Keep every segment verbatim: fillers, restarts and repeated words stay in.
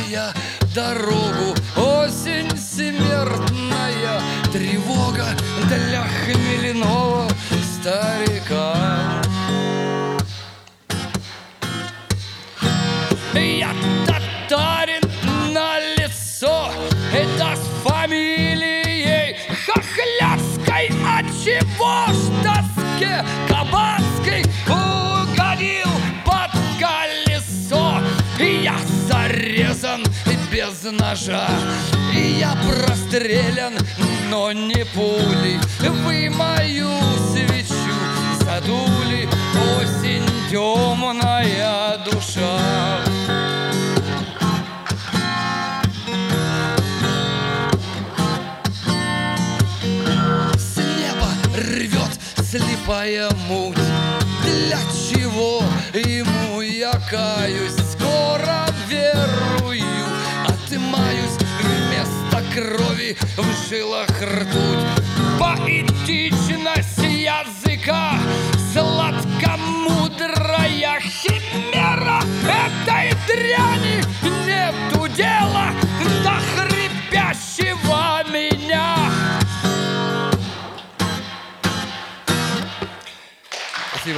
означая дорогу. Осень смертная тревога для хмельного старика. Я татарин на лицо, это с фамилией Хохлядской. Отчего ж тоске кабацкой угодил под колесо? Я зарезан без ножа, и я прострелян, но не пулей. Вы мою свечу задули, осень темная душа. С неба рвет слепая муть, для чего ему я каюсь? Скоро верую, отымаюсь, вместо крови в жилах ртуть. Поэтичность языка, сладкомудрая химера. Этой дряни нету дела до хрипящего меня. Спасибо.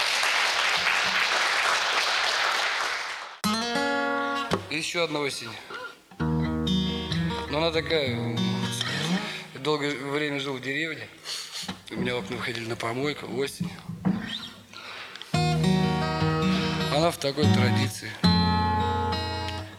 Еще одна осень. Но она такая... Я долгое время жил в деревне. У меня в окно выходили на помойку, осень. Она в такой традиции.